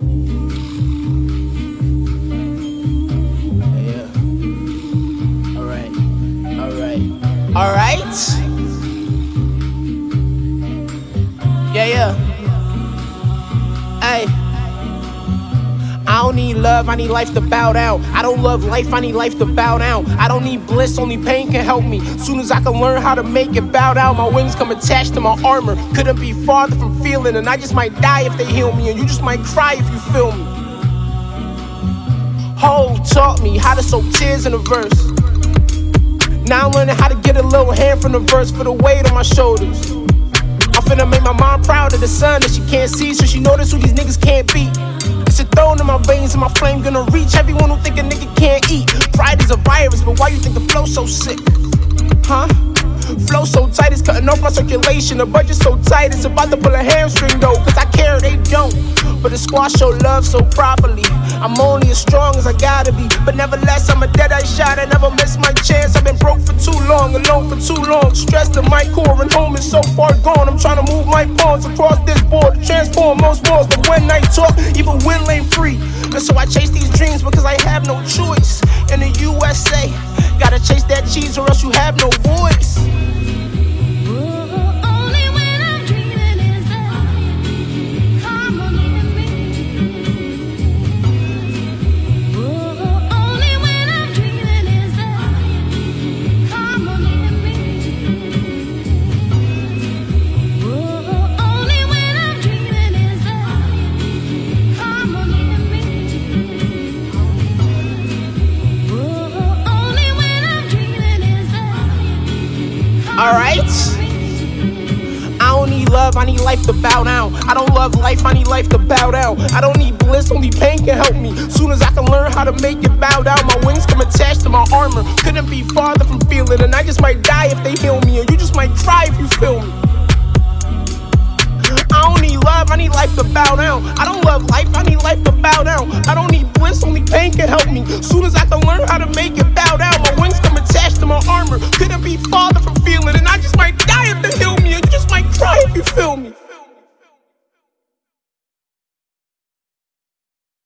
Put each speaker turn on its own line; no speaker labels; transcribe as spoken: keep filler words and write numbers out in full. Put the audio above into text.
Yeah. Alright. Alright. Alright. Yeah, yeah. Hey. I don't need love, I need life to bow down. I don't love life, I need life to bow down. I don't need bliss, only pain can help me. Soon as I can learn how to make it bow down, my wings come attached to my armor. Couldn't be farther from feeling, and I just might die if they heal me, and you just might cry if you feel me. Ho taught me how to soak tears in a verse. Now I'm learning how to get a little hand from the verse for the weight on my shoulders. I'm finna make my mom proud of the sun that she can't see, so she notice who these niggas can't beat. It's a thorn in my veins and my flame gonna reach everyone who think a nigga can't eat. Pride is a virus, but why you think the flow's so sick? Huh? Flow so tight, it's cutting off my circulation. The budget's so tight, it's about to pull a hamstring though. Cause I care, they don't. But the squad show love so properly. I'm only as strong as I gotta be. But nevertheless, I'm a dead-eye shot. I never miss my chance. I've been broke for too long, alone for too long. Stressed in my core and home is so far gone. I'm trying to move my pawns across this board to transform most walls. But when I talk, even will ain't free. And so I chase these dreams because I have no choice. In the U S A, gotta chase that cheese or else you have no voice. Alright? I don't need love, I need life to bow down. I don't love life, I need life to bow down. I don't need bliss, only pain can help me. Soon as I can learn how to make it bow down, my wings come attached to my armor. Couldn't be farther from feeling, and I just might die if they heal me, and you just might cry if you feel me. I don't need love, I need life to bow down. I don't love life, I need life to bow down. I don't need bliss, only pain can help me. Soon as I can learn how to make it